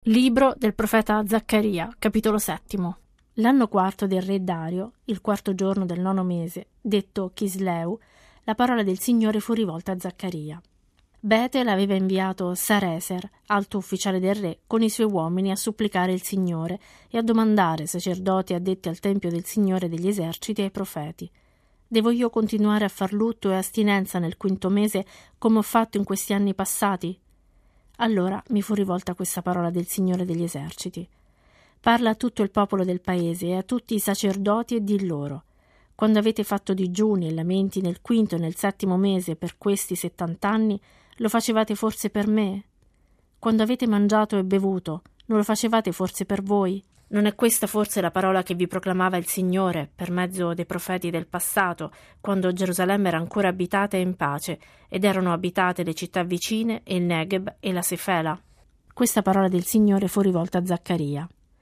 Libro del profeta Zaccaria, capitolo 7. L'anno quarto del re Dario, il quarto giorno del 9° mese, detto Chisleu, la parola del Signore fu rivolta a Zaccaria. Betel aveva inviato Sareser, alto ufficiale del re, con i suoi uomini a supplicare il Signore e a domandare sacerdoti addetti al tempio del Signore degli eserciti ai profeti. Devo io continuare a far lutto e astinenza nel 5° mese come ho fatto in questi anni passati? Allora mi fu rivolta questa parola del Signore degli eserciti. Parla a tutto il popolo del paese e a tutti i sacerdoti e di loro: quando avete fatto digiuni e lamenti nel 5° e nel 7° mese per questi 70 anni, lo facevate forse per me? Quando avete mangiato e bevuto, non lo facevate forse per voi? Non è questa forse la parola che vi proclamava il Signore per mezzo dei profeti del passato, quando Gerusalemme era ancora abitata e in pace, ed erano abitate le città vicine e il Negeb e la Sefela? Questa parola del Signore fu rivolta a Zaccaria.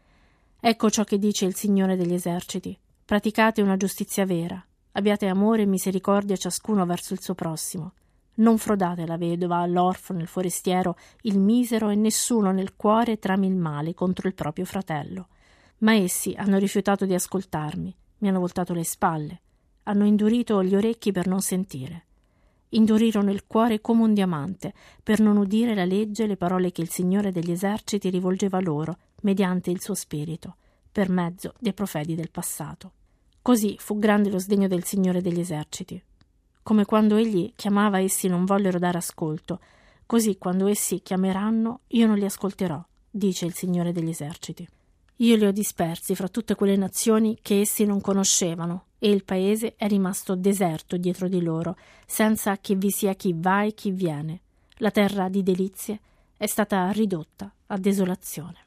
Ecco ciò che dice il Signore degli eserciti: praticate una giustizia vera, abbiate amore e misericordia ciascuno verso il suo prossimo. Non frodate la vedova, l'orfano, il forestiero, il misero, e nessuno nel cuore trami il male contro il proprio fratello. Ma essi hanno rifiutato di ascoltarmi, mi hanno voltato le spalle, hanno indurito gli orecchi per non sentire. Indurirono il cuore come un diamante, per non udire la legge e le parole che il Signore degli eserciti rivolgeva loro, mediante il suo spirito, per mezzo dei profeti del passato. Così fu grande lo sdegno del Signore degli eserciti. Come quando egli chiamava, essi non vollero dare ascolto, così quando essi chiameranno, io non li ascolterò, dice il Signore degli eserciti. Io li ho dispersi fra tutte quelle nazioni che essi non conoscevano, e il paese è rimasto deserto dietro di loro, senza che vi sia chi va e chi viene. La terra di delizie è stata ridotta a desolazione.